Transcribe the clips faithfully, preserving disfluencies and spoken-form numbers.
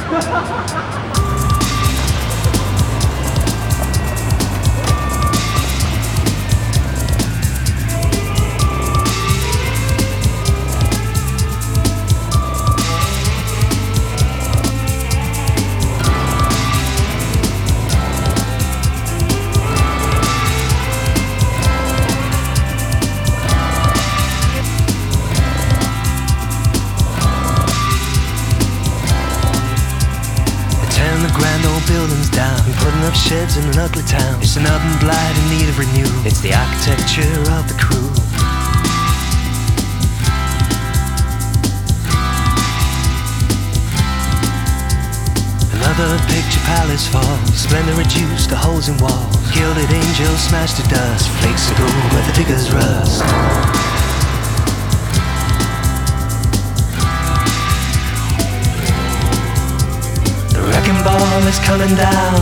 Buildings down, putting up sheds in an ugly town. It's an urban blight in need of renewal. It's the architecture of the crew. Another picture palace falls, splendor reduced to holes in walls. Gilded angels smashed to dust, flakes of gold where the diggers rust. Wrecking ball is coming down.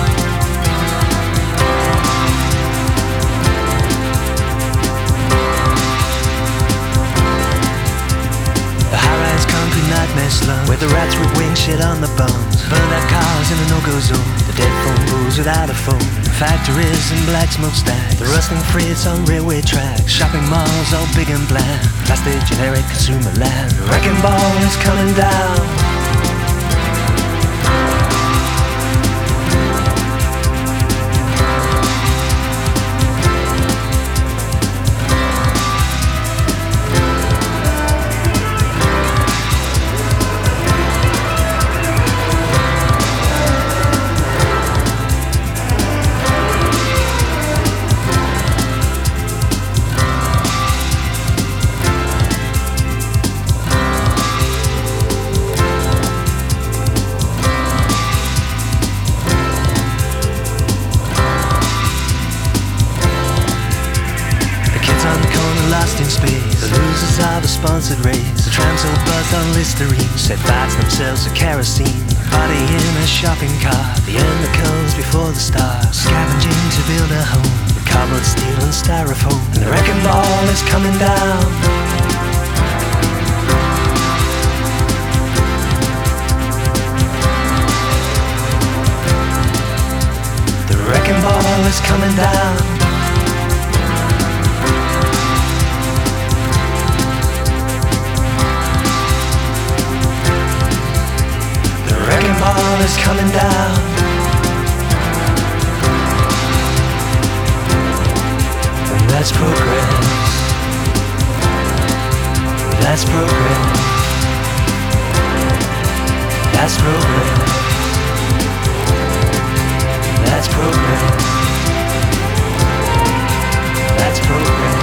The high-rise concrete nightmare slum, where the rats with wings shit on the bums. Burn out cars in a no-go zone. The dead phone booths without a phone. Factories and black smokestacks. The rustling freights on railway tracks. Shopping malls all big and bland. Plastic generic consumer land. The wrecking ball is coming down. Lost in space, the losers of a sponsored race. The trams all buzzed on Listerine, set fires themselves to kerosene. Body in a shopping cart, the end that comes before the stars. Scavenging to build a home, with cardboard, steel and styrofoam. And the wrecking ball is coming down. The wrecking ball is coming down. The wrecking ball is coming down. And that's progress. That's progress. That's progress. That's progress. That's progress.